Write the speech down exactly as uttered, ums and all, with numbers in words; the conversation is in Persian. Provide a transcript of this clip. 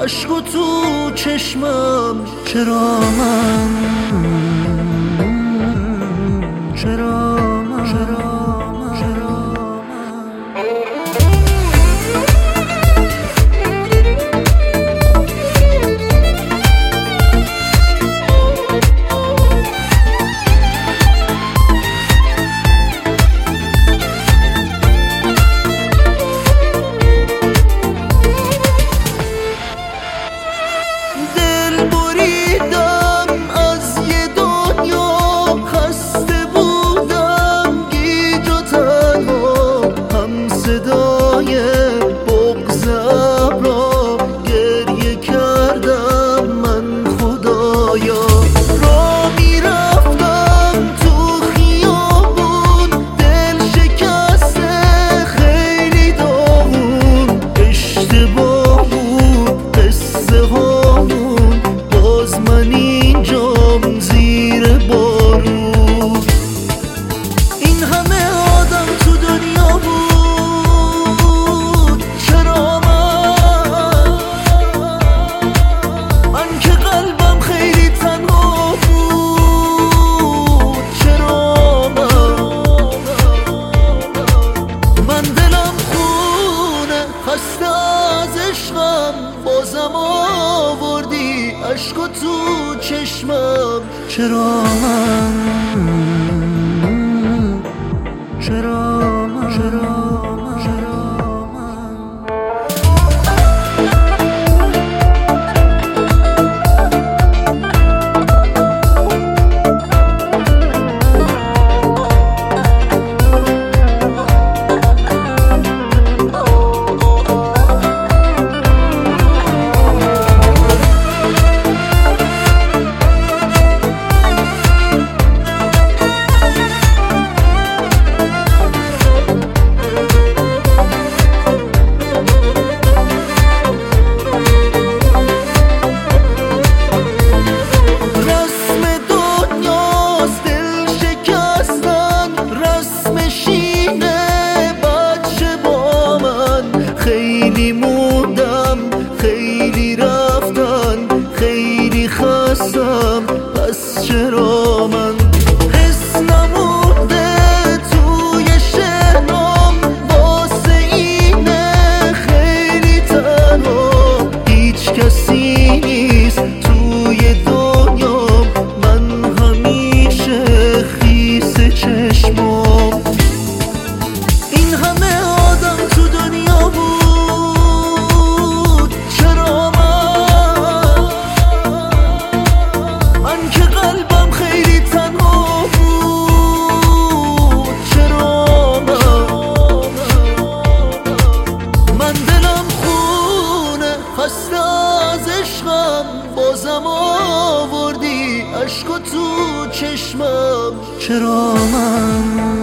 عشق تو چشمم. چرا من چرا من چرا من چرا بازم آوردی عشق تو چشمم. چرا من چرا من چرا من چرا خیلی موندم، خیلی رفتن، خیلی خستم، پس چرا من حس نمونده توی شهرم واسه اینه خیلی تنها. هیچ کسی نیست توی دنیام، من همیشه خیس چشمام. این همه آدم تو دنیا بود، بازم آوردی عشق تو چشمم. چرا من